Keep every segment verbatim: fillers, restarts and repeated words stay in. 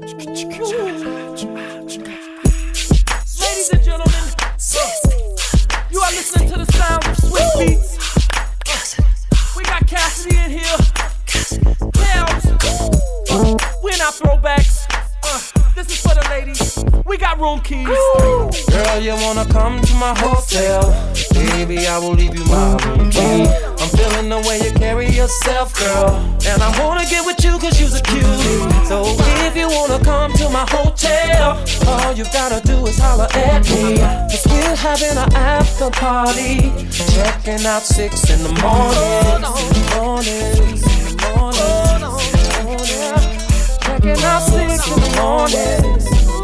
Ladies and gentlemen, you are listening to the sound of Swift Beats. We got Cassidy in here. Kels, we're not throwbacks. Uh, this is for the ladies. We got room keys. Girl, you wanna come to my hotel? Baby, I will leave you my room key. I'm feeling the way you carry yourself, girl, and I wanna get with you cause you's a cutie. So if you wanna come to my hotel, all you gotta do is holler at me. Cause we're having an after party, checking out six in the morning. Morning, morning, morning. Checking out six in the morning.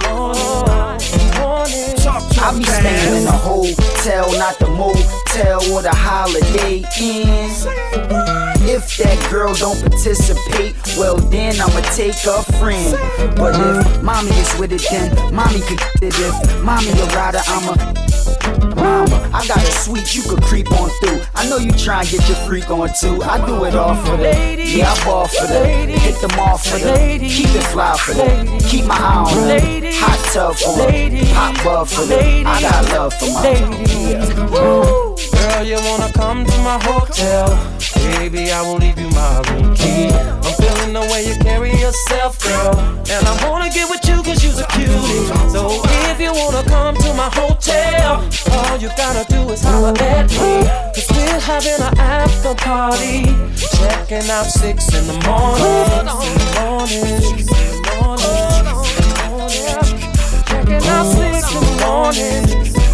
I be staying in a hotel, not the motel or the Holiday Inn. If that girl don't participate, well then I'ma take a friend. But if mommy is with it, then mommy could get it. If mommy a rider, I'm a mama. I got a suite you could creep on through. I know you try and get your freak on too. I do it all for them. Yeah, I ball for them. Hit them off for them. Keep it fly for them. Keep my eye on them. Hot tub for them. Hot bub for them. I got love for my yeah. Girl, you wanna come to my hotel? Baby, I will leave you my room key. I'm feeling the way you carry yourself, girl, and I wanna get with you cause you's a cutie. So if you wanna come to my hotel, all you gotta do is holler at me. Cause we're having an after party, checking out six in the morning. Morning, morning, morning. Checking out six in the morning.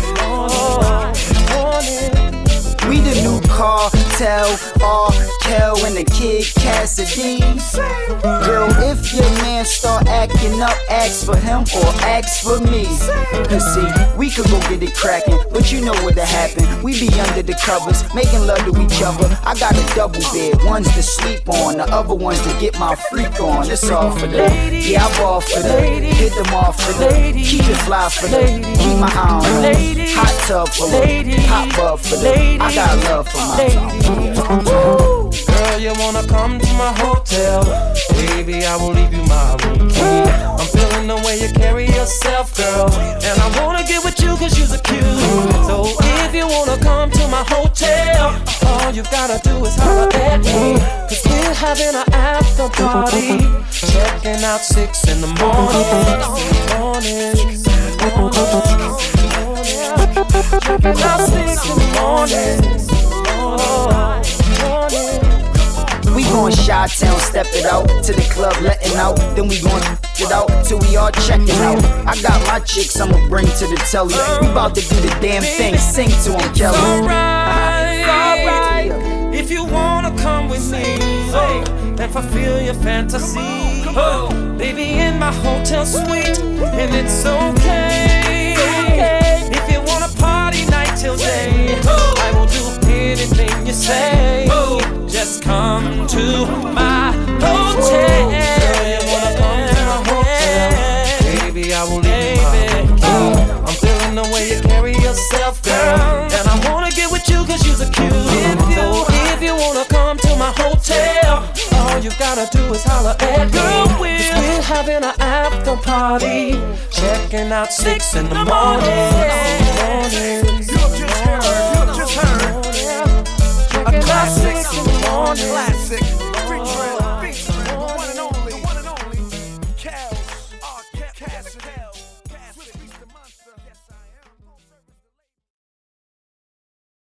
Morning. We the new cartel, R. Kel and the Kid Cassidy. Girl, if your man start acting up, ask for him or ask for me. Cause see, we could go get it crackin', but you know what'll happen. We be under the covers, making love to each other. I got a double bed, one's to sleep on, the other one's to get my freak on. It's all for them. Yeah, I ball for them. Hit them off for them. Keep it fly for them. Keep my eye on them. Hot tub for them. Hot bub for them. I got love for my Girl, you wanna come to my hotel? Baby, I will leave you my room key. I'm feeling the way you carry yourself, girl, and I wanna get with you cause you's a cutie. So if you wanna come to my hotel, all you gotta do is holler at me. Cause we're having an after party, checking out six in the morning. Morning, morning, morning. Checking out six in the morning. We gon' Chi-Town, step it out to the club, letting out. Then we gon' it out till we all checking out. I got my chicks I'ma bring to the telly. We bout to do the damn thing, sing to 'em, Kelly. Alright, alright. If you wanna come with me, oh, and fulfill your fantasy, oh, baby, in my hotel suite, and it's okay. If you wanna party night till day, I will do anything you say. Just come to my hotel. Girl, you wanna come to my hotel? Baby, I will leave you my room key. I'm feeling the way you carry yourself, girl, and I wanna get with you cause you's a cutie. So if you wanna come to my hotel, all you gotta do is holler at me. Girl, we're having an after party, checking out six in the morning. Morning. A classic, classic.